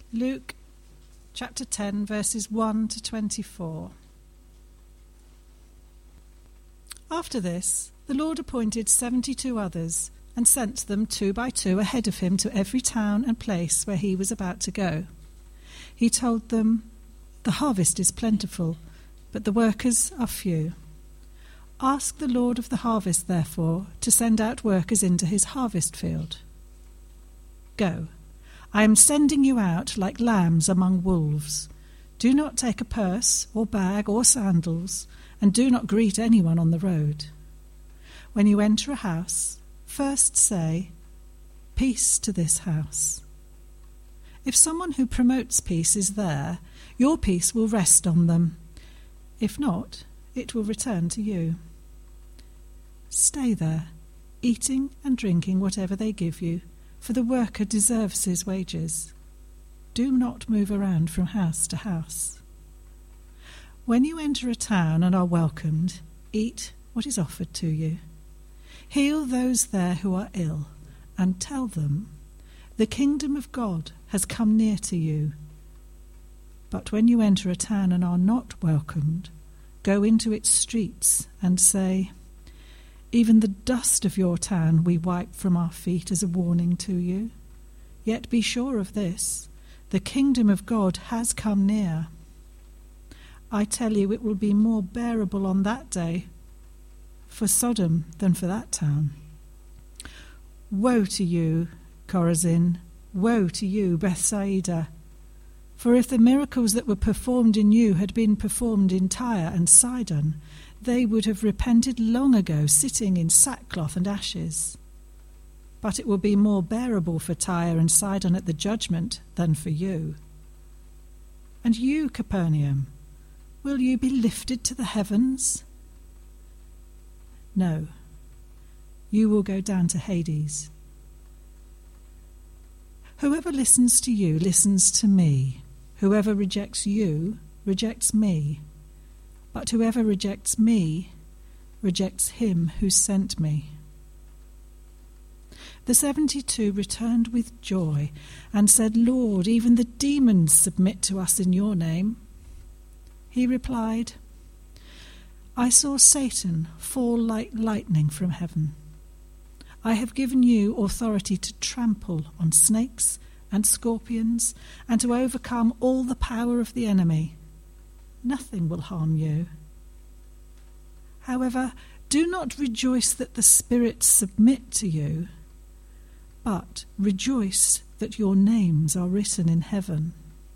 Luke chapter 10, verses 1 to 24. After this, the Lord appointed 72 others and sent them 2 by 2 ahead of him to every town and place where he was about to go. He told them, "The harvest is plentiful, but the workers are few. Ask the Lord of the harvest, therefore, to send out workers into his harvest field. Go. I am sending you out like lambs among wolves. Do not take a purse or bag or sandals, and do not greet anyone on the road. When you enter a house, first say, 'Peace to this house.' If someone who promotes peace is there, your peace will rest on them. If not, it will return to you. Stay there, eating and drinking whatever they give you, for the worker deserves his wages. Do not move around from house to house. When you enter a town and are welcomed, eat what is offered to you. Heal those there who are ill, and tell them, 'The kingdom of God has come near to you.' But when you enter a town and are not welcomed, go into its streets and say, 'Even the dust of your town we wipe from our feet as a warning to you. Yet be sure of this, the kingdom of God has come near.' I tell you, it will be more bearable on that day for Sodom than for that town. Woe to you, Chorazin! Woe to you, Bethsaida! For if the miracles that were performed in you had been performed in Tyre and Sidon, they would have repented long ago, sitting in sackcloth and ashes. But it will be more bearable for Tyre and Sidon at the judgment than for you. And you, Capernaum, will you be lifted to the heavens? No, you will go down to Hades. Whoever listens to you listens to me. Whoever rejects you rejects me. But whoever rejects me rejects him who sent me." The 72 returned with joy and said, "Lord, even the demons submit to us in your name." He replied, "I saw Satan fall like lightning from heaven. I have given you authority to trample on snakes and scorpions and to overcome all the power of the enemy. Nothing will harm you. However, do not rejoice that the spirits submit to you, but rejoice that your names are written in heaven."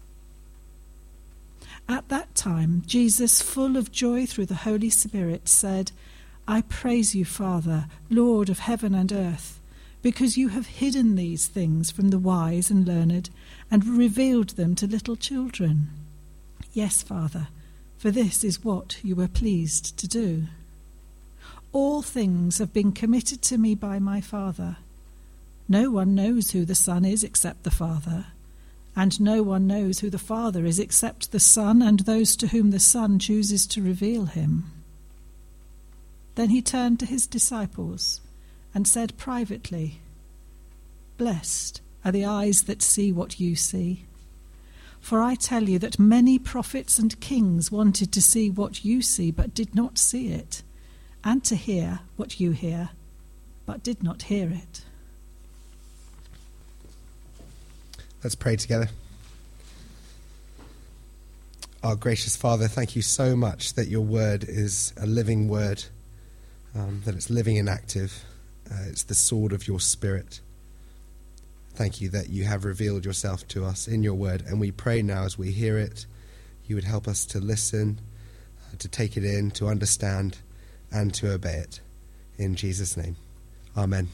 At that time, Jesus, full of joy through the Holy Spirit, said, "I praise you, Father, Lord of heaven and earth, because you have hidden these things from the wise and learned and revealed them to little children. Yes, Father, for this is what you were pleased to do. All things have been committed to me by my Father. No one knows who the Son is except the Father, and no one knows who the Father is except the Son and those to whom the Son chooses to reveal him." Then he turned to his disciples and said privately, "Blessed are the eyes that see what you see. For I tell you that many prophets and kings wanted to see what you see, but did not see it, and to hear what you hear, but did not hear it." Let's pray together. Our gracious Father, thank you so much that your word is a living word, that it's living and active. It's the sword of your Spirit. Thank you that you have revealed yourself to us in your word, and we pray now as we hear it, you would help us to listen, to take it in, to understand, and to obey it. In Jesus' name, amen.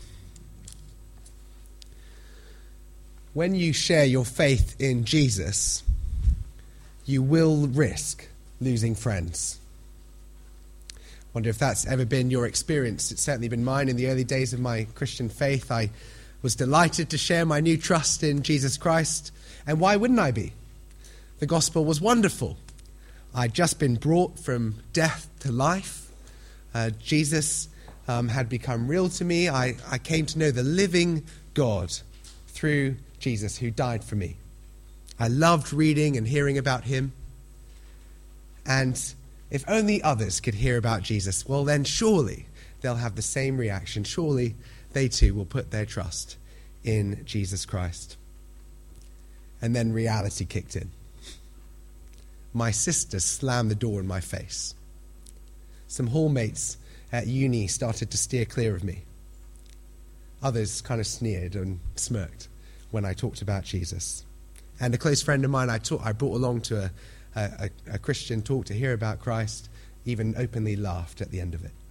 When you share your faith in Jesus, you will risk losing friends. Wonder if that's ever been your experience. It's certainly been mine in the early days of my Christian faith. I was delighted to share my new trust in Jesus Christ, and why wouldn't I be? The gospel was wonderful. I'd just been brought from death to life. Jesus had become real to me. I came to know the living God through Jesus who died for me. I loved reading and hearing about him. And if only others could hear about Jesus, well then surely they'll have the same reaction. Surely they too will put their trust in Jesus Christ. And then reality kicked in. My sister slammed the door in my face. Some hallmates at uni started to steer clear of me. Others kind of sneered and smirked when I talked about Jesus. And a close friend of mine I brought along to a Christian talk to hear about Christ, even openly laughed at the end of it.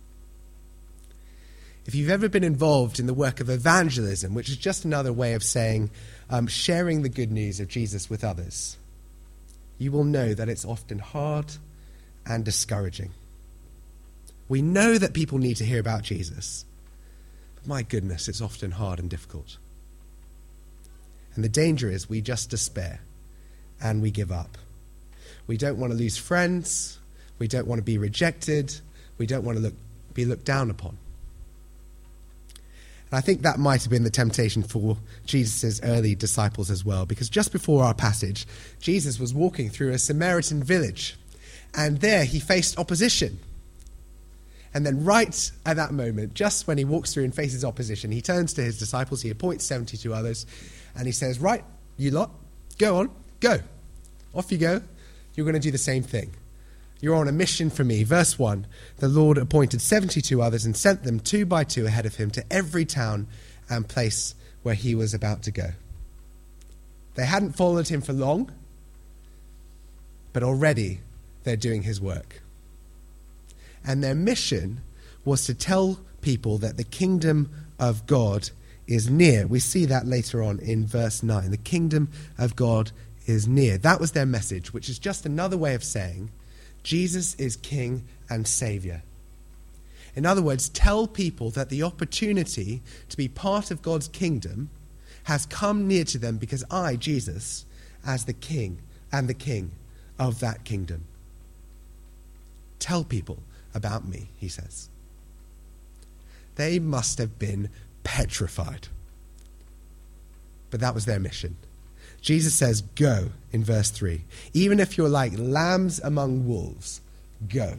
If you've ever been involved in the work of evangelism, which is just another way of saying sharing the good news of Jesus with others, you will know that it's often hard and discouraging. We know that people need to hear about Jesus, but my goodness, it's often hard and difficult. And the danger is we just despair and we give up. We don't want to lose friends. We don't want to be rejected. We don't want to be looked down upon. And I think that might have been the temptation for Jesus' early disciples as well, because just before our passage, Jesus was walking through a Samaritan village, and there he faced opposition. And then right at that moment, just when he walks through and faces opposition, he turns to his disciples, he appoints 72 others, and he says, right, you lot, go on, go. Off you go. You're going to do the same thing. You're on a mission for me. Verse 1, the Lord appointed 72 others and sent them 2 by 2 ahead of him to every town and place where he was about to go. They hadn't followed him for long, but already they're doing his work. And their mission was to tell people that the kingdom of God is near. We see that later on in verse 9. The kingdom of God is near. That was their message, which is just another way of saying Jesus is King and Savior. In other words, tell people that the opportunity to be part of God's kingdom has come near to them because I, Jesus, as the King and the King of that kingdom. Tell people about me, he says. They must have been petrified. But that was their mission. Jesus says, go, in verse 3. Even if you're like lambs among wolves, go.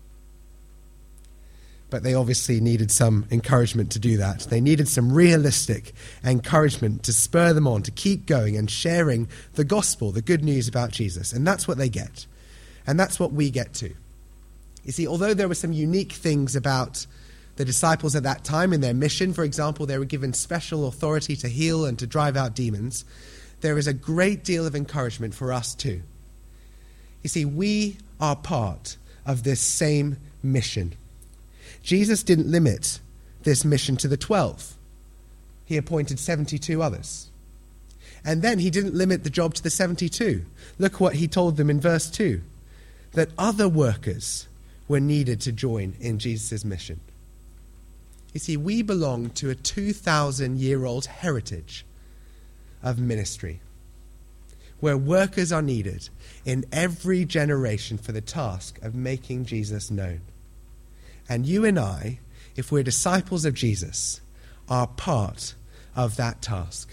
But they obviously needed some encouragement to do that. They needed some realistic encouragement to spur them on, to keep going and sharing the gospel, the good news about Jesus. And that's what they get. And that's what we get too. You see, although there were some unique things about the disciples at that time in their mission, for example, they were given special authority to heal and to drive out demons, there is a great deal of encouragement for us too. You see, we are part of this same mission. Jesus didn't limit this mission to the 12. He appointed 72 others. And then he didn't limit the job to the 72. Look what he told them in verse 2, that other workers were needed to join in Jesus' mission. You see, we belong to a 2,000-year-old heritage of ministry, where workers are needed in every generation for the task of making Jesus known. And you and I, if we're disciples of Jesus, are part of that task.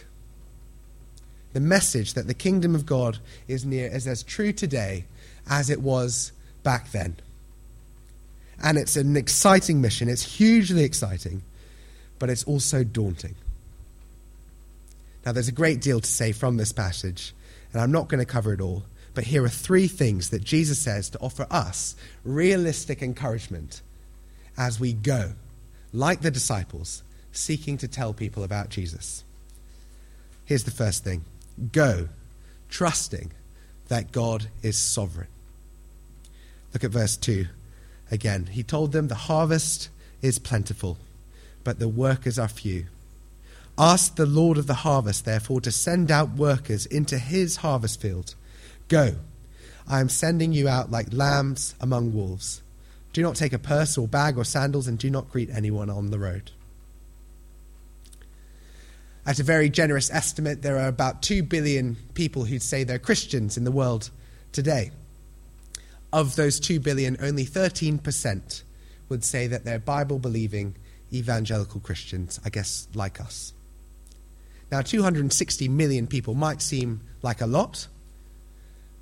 The message that the kingdom of God is near is as true today as it was back then. And it's an exciting mission. It's hugely exciting, but it's also daunting. Now, there's a great deal to say from this passage, and I'm not going to cover it all, but here are 3 things that Jesus says to offer us realistic encouragement as we go, like the disciples, seeking to tell people about Jesus. Here's the first thing. Go, trusting that God is sovereign. Look at verse 2 again. He told them the harvest is plentiful, but the workers are few. Ask the Lord of the harvest, therefore, to send out workers into his harvest field. Go, I am sending you out like lambs among wolves. Do not take a purse or bag or sandals, and do not greet anyone on the road. At a very generous estimate, there are about 2 billion people who'd say they're Christians in the world today. Of those 2 billion, only 13% would say that they're Bible-believing evangelical Christians, I guess like us. Now, 260 million people might seem like a lot,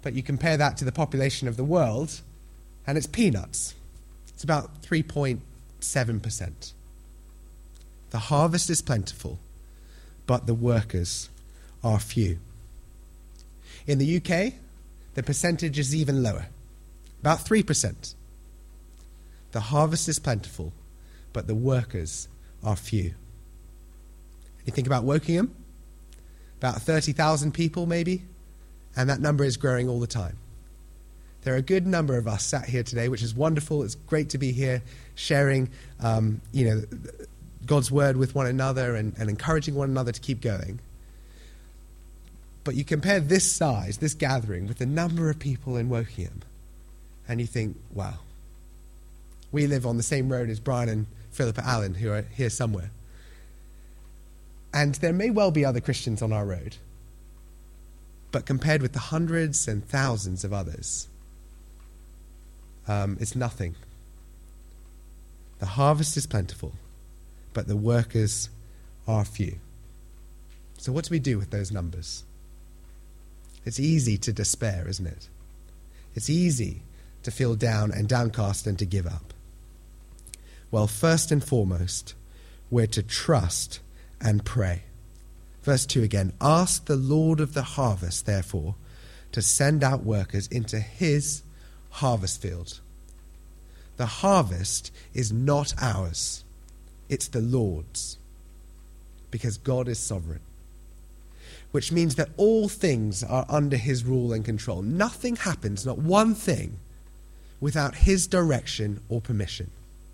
But you compare that to the population of the world, and it's peanuts. It's about 3.7%. The harvest is plentiful, but the workers are few. In the UK, the percentage is even lower, about 3%. The harvest is plentiful, but the workers are few. You think about Wokingham, about 30,000 people maybe, and that number is growing all the time. There are a good number of us sat here today, which is wonderful. It's great to be here sharing God's word with one another and encouraging one another to keep going. But you compare this size, this gathering, with the number of people in Wokingham, and you think, wow, we live on the same road as Brian and Philippa Allen, who are here somewhere. And there may well be other Christians on our road, but compared with the hundreds and thousands of others, it's nothing. The harvest is plentiful, but the workers are few. So what do we do with those numbers? It's easy to despair, isn't it? It's easy to feel down and downcast and to give up. Well, first and foremost, we're to trust and pray. Verse 2 again. Ask the Lord of the harvest, therefore, to send out workers into his harvest field. The harvest is not ours. It's the Lord's. Because God is sovereign. Which means that all things are under his rule and control. Nothing happens, not one thing, without his direction or permission.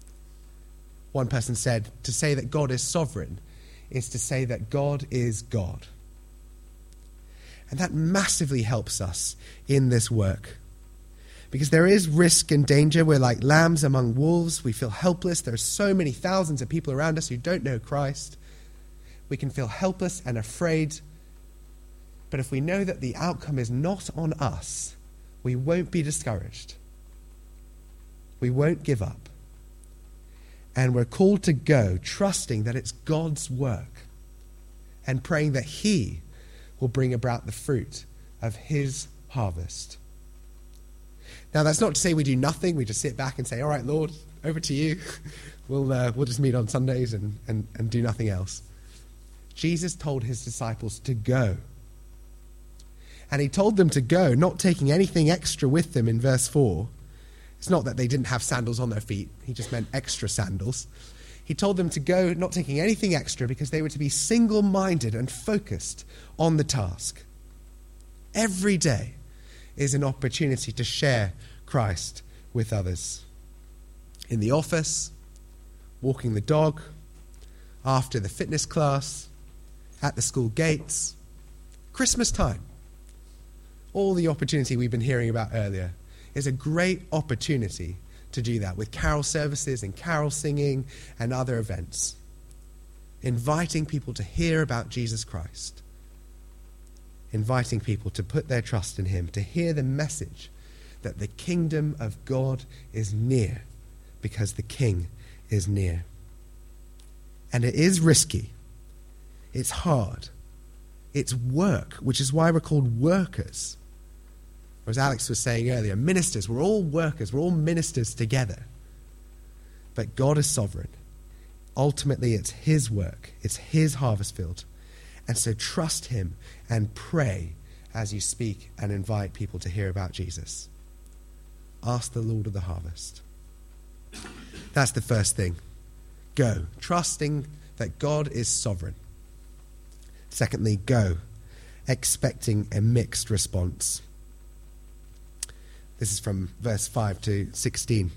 One person said, to say that God is sovereign is to say that God is God. And that massively helps us in this work. Because there is risk and danger. We're like lambs among wolves. We feel helpless. There are so many thousands of people around us who don't know Christ. We can feel helpless and afraid. But if we know that the outcome is not on us, we won't be discouraged. We won't give up. And we're called to go, trusting that it's God's work and praying that he will bring about the fruit of his harvest. Now, that's not to say we do nothing. We just sit back and say, all right, Lord, over to you. We'll just meet on Sundays and do nothing else. Jesus told his disciples to go. And he told them to go, not taking anything extra with them in verse 4. It's not that they didn't have sandals on their feet. He just meant extra sandals. He told them to go, not taking anything extra, because they were to be single-minded and focused on the task. Every day is an opportunity to share Christ with others. In the office, walking the dog, after the fitness class, at the school gates, Christmas time. All the opportunity we've been hearing about earlier is a great opportunity to do that with carol services and carol singing and other events. Inviting people to hear about Jesus Christ. Inviting people to put their trust in him, to hear the message that the kingdom of God is near because the King is near. And it is risky. It's hard. It's work, which is why we're called workers. Or as Alex was saying earlier, ministers. We're all workers. We're all ministers together. But God is sovereign. Ultimately, it's his work. It's his harvest field. And so trust him and pray as you speak and invite people to hear about Jesus. Ask the Lord of the harvest. That's the first thing. Go, trusting that God is sovereign. Secondly, go, expecting a mixed response. This is from verse 5 to 16.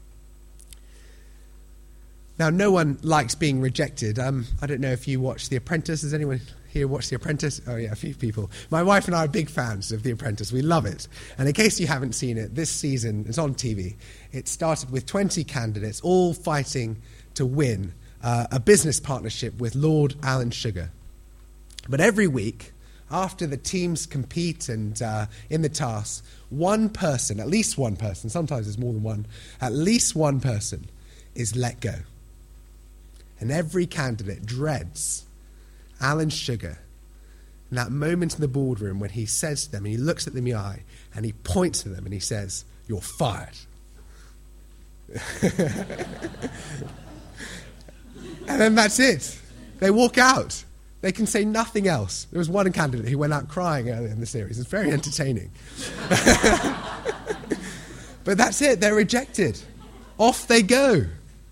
Now, no one likes being rejected. I don't know if you watch The Apprentice. Has anyone here watched The Apprentice? Oh, yeah, a few people. My wife and I are big fans of The Apprentice. We love it. And in case you haven't seen it, this season, it's on TV. It started with 20 candidates, all fighting to win a business partnership with Lord Alan Sugar. But every week, after the teams compete and in the tasks, one person, at least one person, sometimes there's more than one, at least one person is let go. And every candidate dreads Alan Sugar And that moment in the boardroom when he says to them, and he looks at them in the eye, and he points to them and he says, "You're fired." And then that's it. They walk out. They can say nothing else. There was one candidate who went out crying earlier in the series. It's very entertaining. But that's it. They're rejected. Off they go.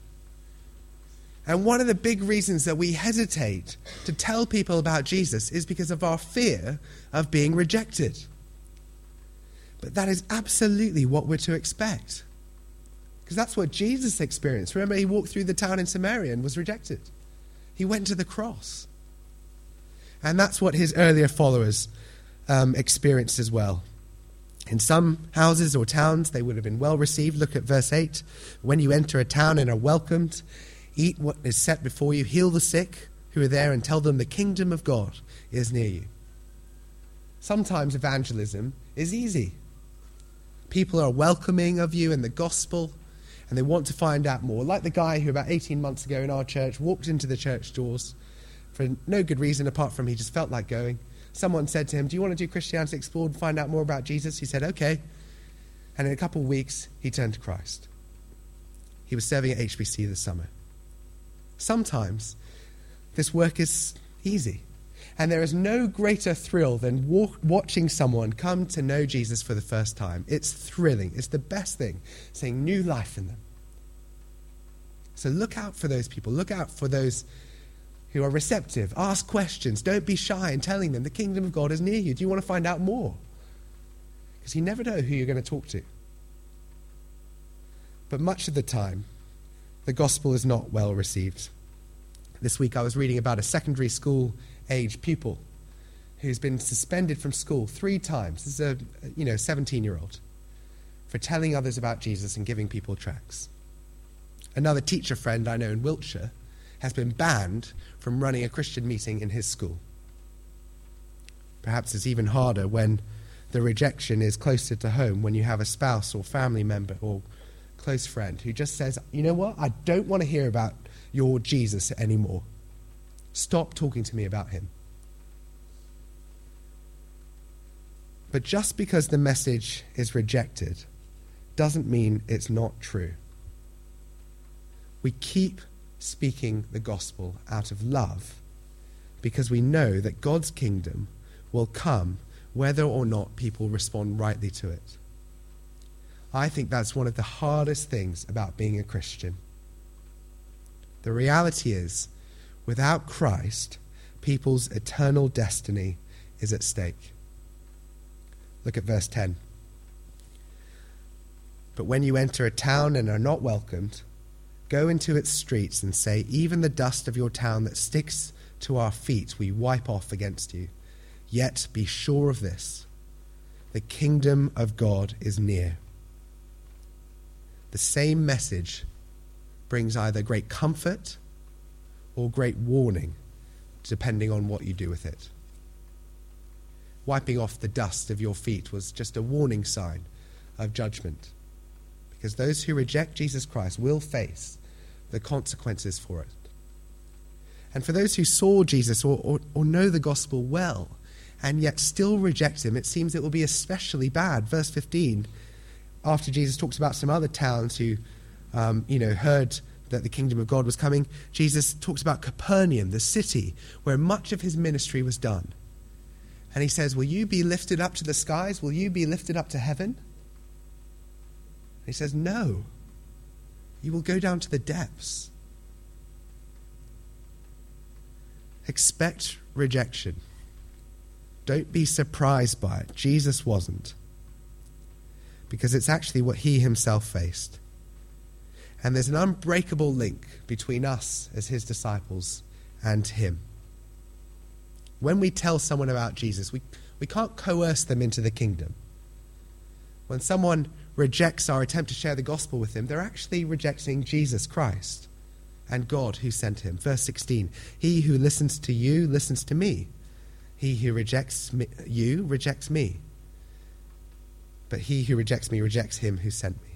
And one of the big reasons that we hesitate to tell people about Jesus is because of our fear of being rejected. But that is absolutely what we're to expect. Because that's what Jesus experienced. Remember, he walked through the town in Samaria and was rejected. He went to the cross. And that's what his earlier followers experienced as well. In some houses or towns, they would have been well received. Look at verse 8. When you enter a town and are welcomed, eat what is set before you, heal the sick who are there, and tell them the kingdom of God is near you. Sometimes evangelism is easy. People are welcoming of you in the gospel, and they want to find out more. Like the guy who about 18 months ago in our church walked into the church doors for no good reason apart from he just felt like going. Someone said to him, "Do you want to do Christianity Explored and find out more about Jesus?" He said, "Okay." And in a couple of weeks, he turned to Christ. He was serving at HBC this summer. Sometimes this work is easy. And there is no greater thrill than watching someone come to know Jesus for the first time. It's thrilling. It's the best thing, seeing new life in them. So look out for those people. Look out for those who are receptive. Ask questions. Don't be shy in telling them the kingdom of God is near you. Do you want to find out more? Because you never know who you're going to talk to. But much of the time, the gospel is not well received. This week I was reading about a secondary school age pupil who's been suspended from school 3 times. This is a 17-year-old for telling others about Jesus and giving people tracts. Another teacher friend I know in Wiltshire has been banned from running a Christian meeting in his school. Perhaps it's even harder when the rejection is closer to home, when you have a spouse or family member or close friend who just says, "You know what? I don't want to hear about your Jesus anymore. Stop talking to me about him." But just because the message is rejected doesn't mean it's not true. We keep speaking the gospel out of love because we know that God's kingdom will come whether or not people respond rightly to it. I think that's one of the hardest things about being a Christian. The reality is, without Christ, people's eternal destiny is at stake. Look at verse 10. "But when you enter a town and are not welcomed, go into its streets and say, 'Even the dust of your town that sticks to our feet we wipe off against you. Yet be sure of this, the kingdom of God is near.'" The same message brings either great comfort or great warning, depending on what you do with it. Wiping off the dust of your feet was just a warning sign of judgment, because those who reject Jesus Christ will face the consequences for it. And for those who saw Jesus or know the gospel well and yet still reject him, it seems it will be especially bad. Verse 15, after Jesus talks about some other towns who heard that the kingdom of God was coming, Jesus talks about Capernaum, the city where much of his ministry was done. And he says, "Will you be lifted up to the skies? Will you be lifted up to heaven?" And he says, "No. You will go down to the depths." Expect rejection. Don't be surprised by it. Jesus wasn't. Because it's actually what he himself faced. And there's an unbreakable link between us as his disciples and him. When we tell someone about Jesus, we can't coerce them into the kingdom. When someone rejects our attempt to share the gospel with them, they're actually rejecting Jesus Christ and God who sent him. Verse 16, "He who listens to you listens to me. He who rejects you rejects me. But he who rejects me rejects him who sent me."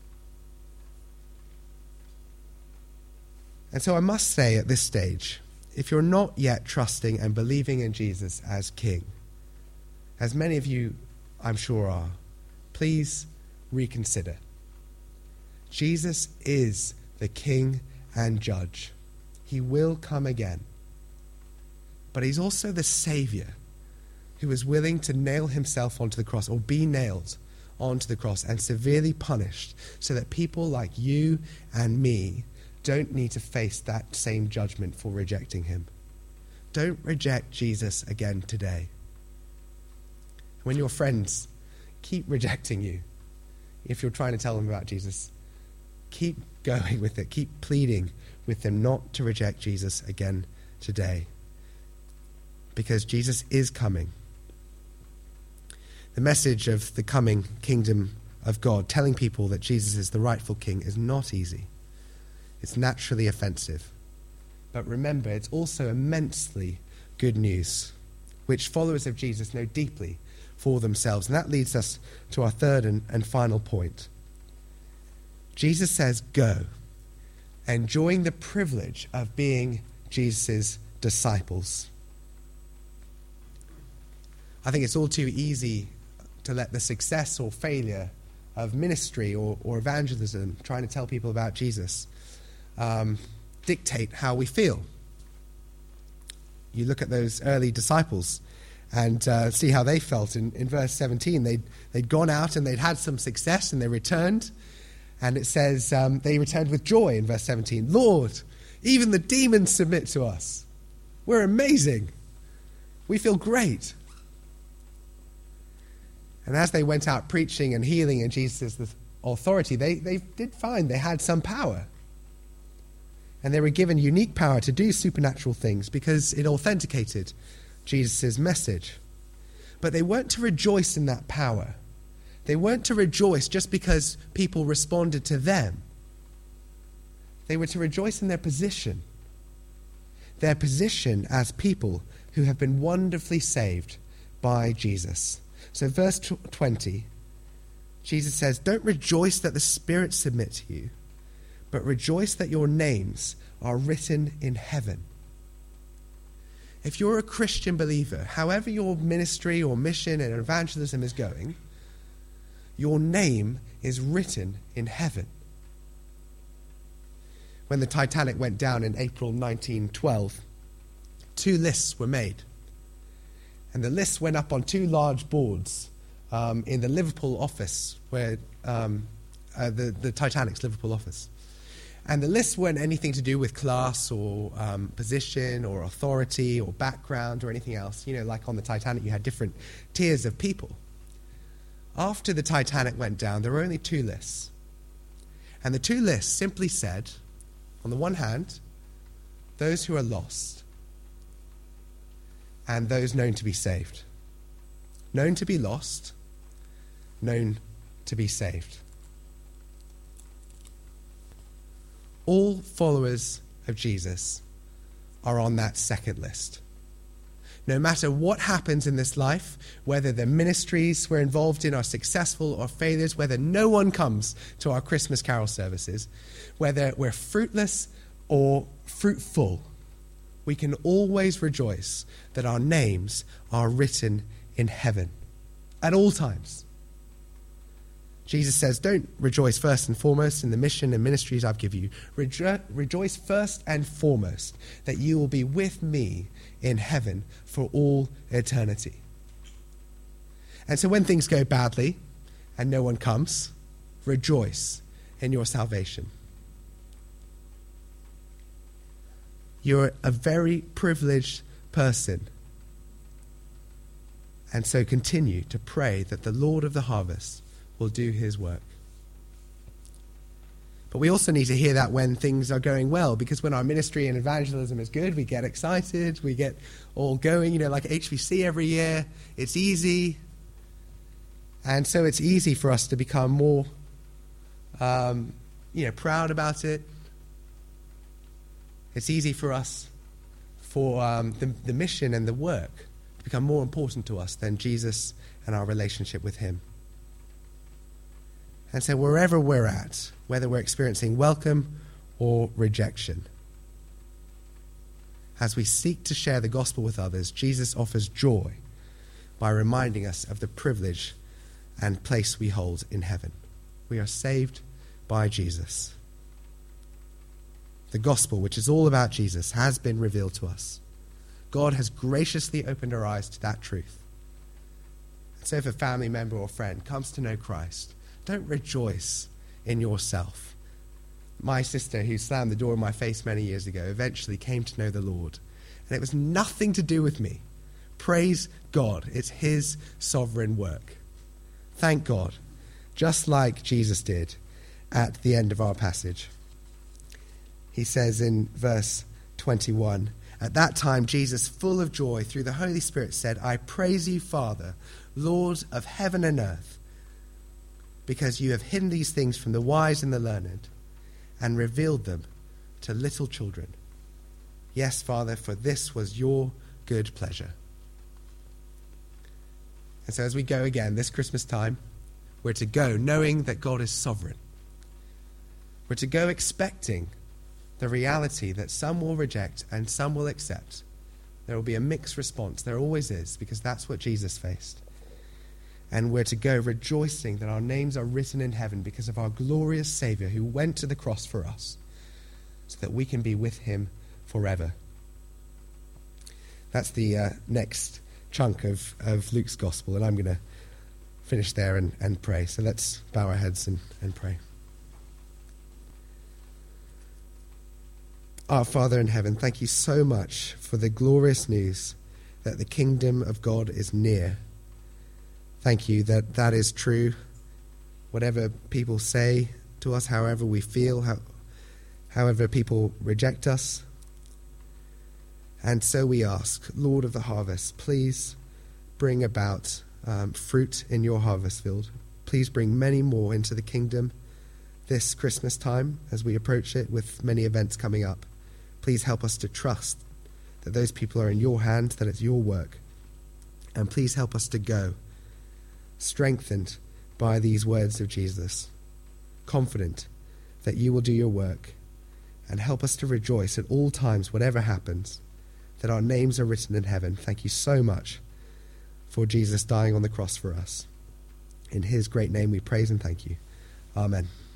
And so I must say at this stage, if you're not yet trusting and believing in Jesus as King, as many of you I'm sure are, please reconsider. Jesus is the King and Judge. He will come again. But he's also the Saviour who is willing to nail himself onto the cross, or be nailed onto the cross and severely punished, so that people like you and me don't need to face that same judgment for rejecting him. Don't reject Jesus again today. When your friends keep rejecting you, if you're trying to tell them about Jesus, keep going with it. Keep pleading with them not to reject Jesus again today, because Jesus is coming. The message of the coming kingdom of God, telling people that Jesus is the rightful king, is not easy. It's naturally offensive. But remember, it's also immensely good news, which followers of Jesus know deeply for themselves. And that leads us to our third and final point. Jesus says, go, enjoying the privilege of being Jesus' disciples. I think it's all too easy to let the success or failure of ministry or evangelism, trying to tell people about Jesus, dictate how we feel. You look at those early disciples and see how they felt. In verse 17, they'd gone out and they'd had some success and they returned. And it says they returned with joy in verse 17. Lord, even the demons submit to us. We're amazing. We feel great. And as they went out preaching and healing in Jesus' authority, they did find they had some power. And they were given unique power to do supernatural things because it authenticated Jesus' message. But they weren't to rejoice in that power. They weren't to rejoice just because people responded to them. They were to rejoice in their position as people who have been wonderfully saved by Jesus. So verse 20, Jesus says, don't rejoice that the spirits submit to you, but rejoice that your names are written in heaven. If you're a Christian believer, however your ministry or mission and evangelism is going, your name is written in heaven. When the Titanic went down in April 1912, 2 lists were made. And the lists went up on 2 large boards in the Liverpool office, where the Titanic's Liverpool office. And the lists weren't anything to do with class or position or authority or background or anything else. You know, like on the Titanic, you had different tiers of people. After the Titanic went down, there were only 2 lists. And the 2 lists simply said, on the one hand, those who are lost and those known to be saved. Known to be lost, known to be saved. All followers of Jesus are on that second list. No matter what happens in this life, whether the ministries we're involved in are successful or failures, whether no one comes to our Christmas carol services, whether we're fruitless or fruitful, we can always rejoice that our names are written in heaven at all times. Jesus says, don't rejoice first and foremost in the mission and ministries I've given you. Rejoice first and foremost that you will be with me in heaven for all eternity. And so when things go badly and no one comes, rejoice in your salvation. You're a very privileged person. And so continue to pray that the Lord of the harvest will do his work. But we also need to hear that when things are going well, because when our ministry and evangelism is good, we get excited, we get all going, like HVC every year. It's easy. And so it's easy for us to become more, proud about it. It's easy for us, for the mission and the work to become more important to us than Jesus and our relationship with him. And so wherever we're at, whether we're experiencing welcome or rejection, As we seek to share the gospel with others, Jesus offers joy by reminding us of the privilege and place we hold in heaven. We are saved by Jesus. The gospel, which is all about Jesus, has been revealed to us. God has graciously opened our eyes to that truth. And so if a family member or friend comes to know Christ, don't rejoice in yourself. My sister, who slammed the door in my face many years ago, eventually came to know the Lord. And it was nothing to do with me. Praise God. It's his sovereign work. Thank God. Just like Jesus did at the end of our passage. He says in verse 21, "At that time Jesus, full of joy through the Holy Spirit, said, 'I praise you, Father, Lord of heaven and earth, because you have hidden these things from the wise and the learned and revealed them to little children. Yes, Father, for this was your good pleasure.'" And so as we go again this Christmas time, we're to go knowing that God is sovereign. We're to go expecting the reality that some will reject and some will accept. There will be a mixed response. There always is, because that's what Jesus faced. And we're to go rejoicing that our names are written in heaven because of our glorious Savior who went to the cross for us so that we can be with him forever. That's the next chunk of Luke's gospel, and I'm going to finish there and pray. So let's bow our heads and pray. Our Father in heaven, thank you so much for the glorious news that the kingdom of God is near. Thank you that that is true. Whatever people say to us, however we feel, however people reject us. And so we ask, Lord of the harvest, please bring about fruit in your harvest field. Please bring many more into the kingdom this Christmas time as we approach it with many events coming up. Please help us to trust that those people are in your hands, that it's your work. And please help us to go, strengthened by these words of Jesus, confident that you will do your work, and help us to rejoice at all times, whatever happens, that our names are written in heaven. Thank you so much for Jesus dying on the cross for us. In his great name we praise and thank you. Amen.